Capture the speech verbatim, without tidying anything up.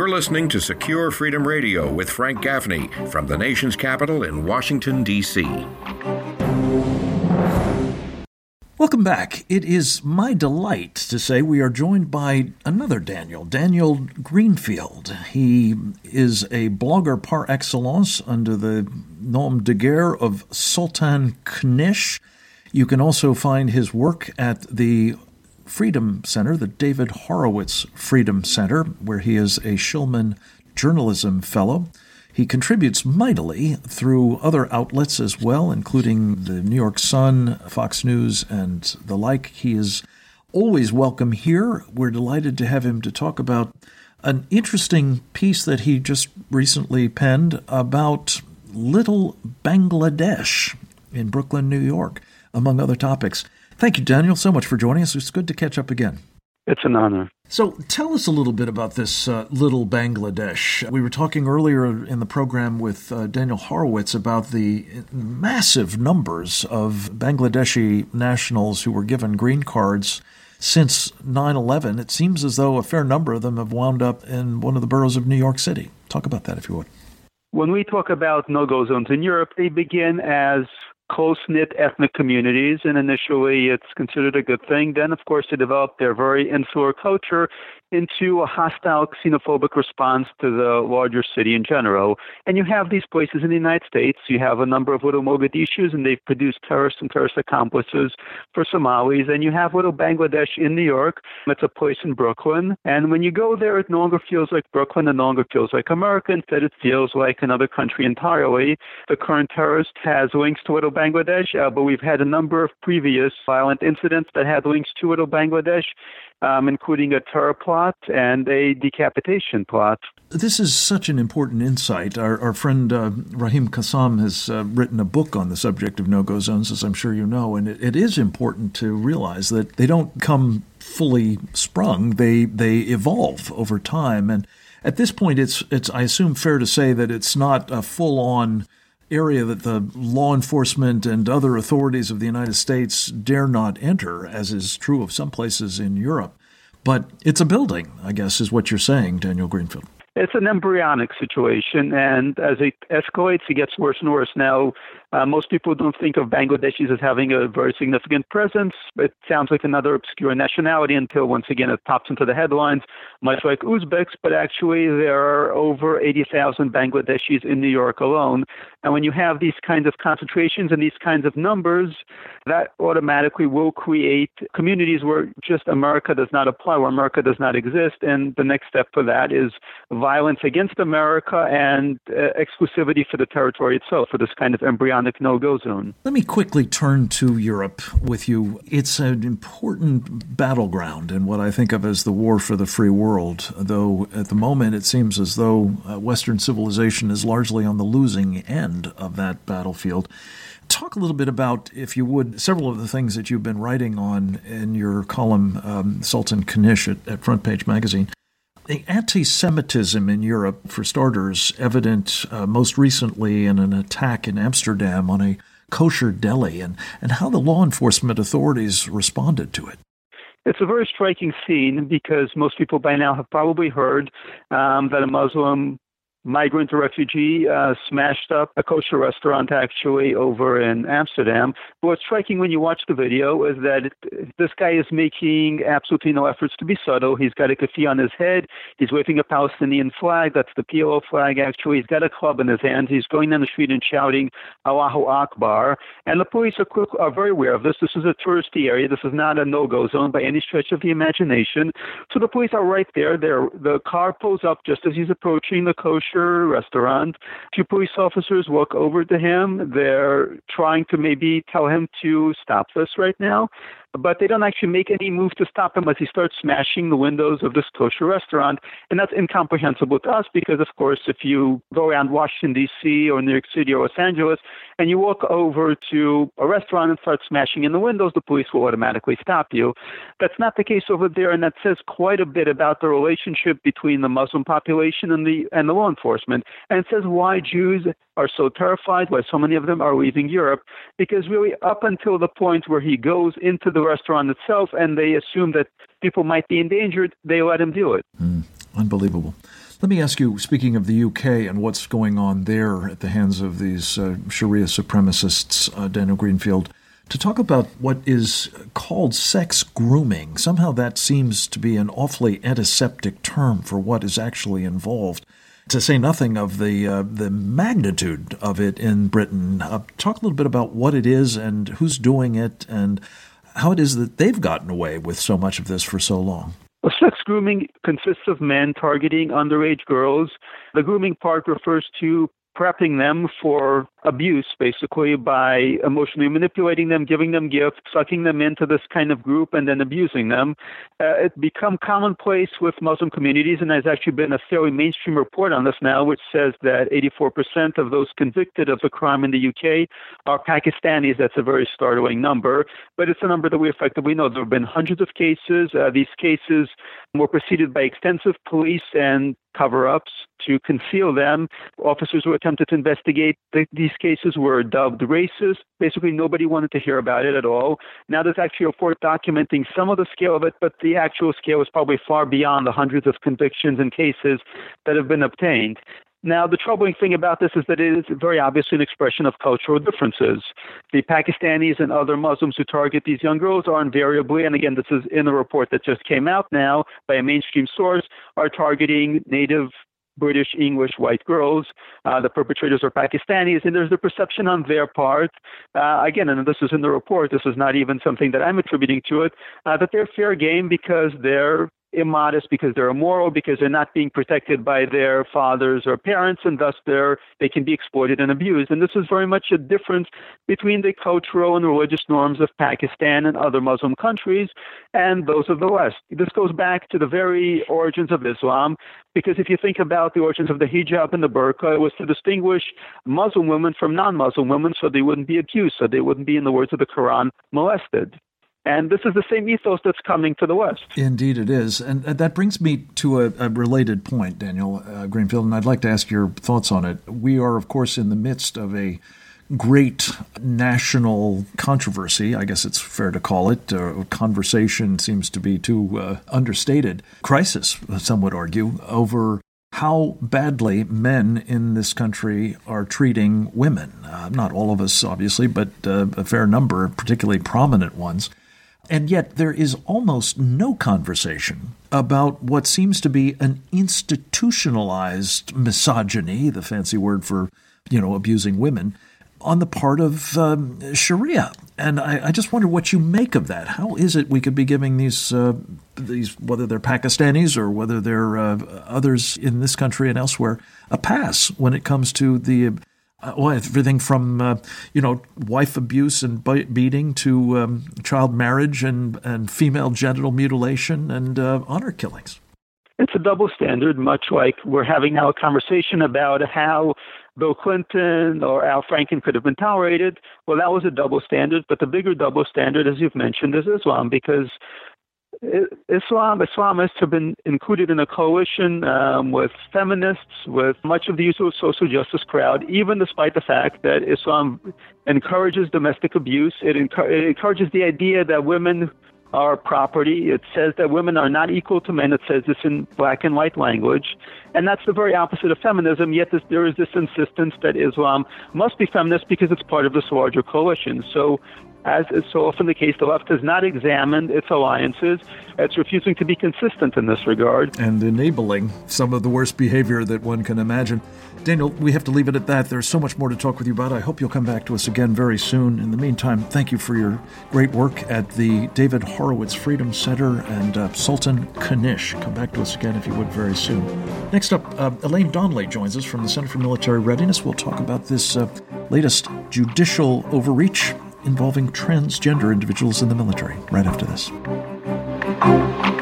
You're listening to Secure Freedom Radio with Frank Gaffney from the nation's capital in Washington, D C Welcome back. It is my delight to say we are joined by another Daniel, Daniel Greenfield. He is a blogger par excellence under the nom de guerre of Sultan Knish. You can also find his work at the Freedom Center, the David Horowitz Freedom Center, where he is a Shillman Journalism Fellow. He contributes mightily through other outlets as well, including the New York Sun, Fox News, and the like. He is always welcome here. We're delighted to have him to talk about an interesting piece that he just recently penned about Little Bangladesh in Brooklyn, New York, among other topics. Thank you, Daniel, so much for joining us. It's good to catch up again. It's an honor. So tell us a little bit about this uh, Little Bangladesh. We were talking earlier in the program with uh, Daniel Horowitz about the massive numbers of Bangladeshi nationals who were given green cards since nine eleven. It seems as though a fair number of them have wound up in one of the boroughs of New York City. Talk about that, if you would. When we talk about no-go zones in Europe, they begin as close-knit ethnic communities, and initially it's considered a good thing. Then, of course, they develop their very insular culture into a hostile, xenophobic response to the larger city in general. And you have these places in the United States. You have a number of little Mogadishus, and they've produced terrorists and terrorist accomplices for Somalis. And you have little Bangladesh in New York. It's a place in Brooklyn. And when you go there, it no longer feels like Brooklyn. It no longer feels like America. Instead, it feels like another country entirely. The current terrorist has links to little Bangladesh, uh, but we've had a number of previous violent incidents that had links to little Bangladesh, um, including a terror plot and a decapitation plot. This is such an important insight. Our, our friend uh, Rahim Kassam has uh, written a book on the subject of no-go zones, as I'm sure you know, and it, it is important to realize that they don't come fully sprung. They they evolve over time, and at this point, it's it's I assume fair to say that it's not a full-on area that the law enforcement and other authorities of the United States dare not enter, as is true of some places in Europe. But it's a building, I guess, is what you're saying, Daniel Greenfield. It's an embryonic situation, and as it escalates, it gets worse and worse. Now, uh, most people don't think of Bangladeshis as having a very significant presence. It sounds like another obscure nationality until, once again, it pops into the headlines, much like Uzbeks, but actually there are over eighty thousand Bangladeshis in New York alone. And when you have these kinds of concentrations and these kinds of numbers, that automatically will create communities where just America does not apply, where America does not exist. And the next step for that is violence against America and uh, exclusivity for the territory itself, for this kind of embryonic no-go zone. Let me quickly turn to Europe with you. It's an important battleground in what I think of as the war for the free world, though at the moment it seems as though uh, Western civilization is largely on the losing end of that battlefield. Talk a little bit about, if you would, several of the things that you've been writing on in your column, um, Sultan Knish at, at Front Page Magazine. The anti-Semitism in Europe, for starters, evident uh, most recently in an attack in Amsterdam on a kosher deli, and, and how the law enforcement authorities responded to it. It's a very striking scene because most people by now have probably heard um, that a Muslim migrant or refugee uh, smashed up a kosher restaurant actually over in Amsterdam. But what's striking when you watch the video is that it, this guy is making absolutely no efforts to be subtle. He's got a keffiyeh on his head. He's waving a Palestinian flag. That's the P L O flag, actually. He's got a club in his hand. He's going down the street and shouting, Allahu Akbar. And the police are, quick, are very aware of this. This is a touristy area. This is not a no-go zone by any stretch of the imagination. So the police are right there. They're, the car pulls up just as he's approaching the kosher restaurant. Two police officers walk over to him. They're trying to maybe tell him to stop this right now, but they don't actually make any move to stop him as he starts smashing the windows of this kosher restaurant. And that's incomprehensible to us because, of course, if you go around Washington, D C or New York City or Los Angeles and you walk over to a restaurant and start smashing in the windows, the police will automatically stop you. That's not the case over there, and that says quite a bit about the relationship between the Muslim population and the and the law enforcement. And it says why Jews are so terrified, why so many of them are leaving Europe, because really up until the point where he goes into the restaurant itself and they assume that people might be endangered, they let him do it. Mm, unbelievable. Let me ask you, speaking of the U K and what's going on there at the hands of these uh, Sharia supremacists, uh, Daniel Greenfield, to talk about what is called sex grooming. Somehow that seems to be an awfully antiseptic term for what is actually involved, to say nothing of the uh, the magnitude of it in Britain. Uh, talk a little bit about what it is and who's doing it and how it is that they've gotten away with so much of this for so long. Well, sex grooming consists of men targeting underage girls. The grooming part refers to prepping them for abuse, basically, by emotionally manipulating them, giving them gifts, sucking them into this kind of group, and then abusing them. Uh, it's become commonplace with Muslim communities, and there's actually been a fairly mainstream report on this now, which says that eighty-four percent of those convicted of the crime in the U K are Pakistanis. That's a very startling number, but it's a number that we effectively know. There have been hundreds of cases. Uh, these cases were preceded by extensive police and cover-ups to conceal them. Officers who attempted to investigate the, these cases were dubbed racist. Basically, nobody wanted to hear about it at all. Now there's actually a report documenting some of the scale of it, but the actual scale is probably far beyond the hundreds of convictions and cases that have been obtained. Now, the troubling thing about this is that it is very obviously an expression of cultural differences. The Pakistanis and other Muslims who target these young girls are invariably, and again, this is in a report that just came out now by a mainstream source, are targeting native British, English, white girls. Uh, the perpetrators are Pakistanis, and there's the perception on their part, uh, again, and this is in the report, this is not even something that I'm attributing to it, uh, that they're fair game because they're immodest, because they're immoral, because they're not being protected by their fathers or parents, and thus they're, they can be exploited and abused. And this is very much a difference between the cultural and religious norms of Pakistan and other Muslim countries and those of the West. This goes back to the very origins of Islam, because if you think about the origins of the hijab and the burqa, it was to distinguish Muslim women from non-Muslim women so they wouldn't be abused, so they wouldn't be, in the words of the Quran, molested. And this is the same ethos that's coming to the West. Indeed it is. And that brings me to a, a related point, Daniel uh, Greenfield, and I'd like to ask your thoughts on it. We are, of course, in the midst of a great national controversy, I guess it's fair to call it. Uh, conversation seems to be too uh, understated. Crisis, some would argue, over how badly men in this country are treating women. Uh, not all of us, obviously, but uh, a fair number, particularly prominent ones. And yet there is almost no conversation about what seems to be an institutionalized misogyny, the fancy word for, you know, abusing women, on the part of um, Sharia. And I, I just wonder what you make of that. How is it we could be giving these, uh, these whether they're Pakistanis or whether they're uh, others in this country and elsewhere, a pass when it comes to the Uh, well, everything from, uh, you know, wife abuse and beating to um, child marriage and, and female genital mutilation and uh, honor killings. It's a double standard, much like we're having now a conversation about how Bill Clinton or Al Franken could have been tolerated. Well, that was a double standard, but the bigger double standard, as you've mentioned, is Islam, because Islam, Islamists have been included in a coalition um, with feminists, with much of the usual social justice crowd, even despite the fact that Islam encourages domestic abuse. It, encu- it encourages the idea that women are property. It says that women are not equal to men. It says this in black and white language. And that's the very opposite of feminism, yet this, there is this insistence that Islam must be feminist because it's part of this larger coalition. So as is so often the case, the left has not examined its alliances. It's refusing to be consistent in this regard. And enabling some of the worst behavior that one can imagine. Daniel, we have to leave it at that. There's so much more to talk with you about. I hope you'll come back to us again very soon. In the meantime, thank you for your great work at the David Horowitz Freedom Center and uh, Sultan Kanish. Come back to us again, if you would, very soon. Next up, uh, Elaine Donnelly joins us from the Center for Military Readiness. We'll talk about this uh, latest judicial overreach involving transgender individuals in the military right after this.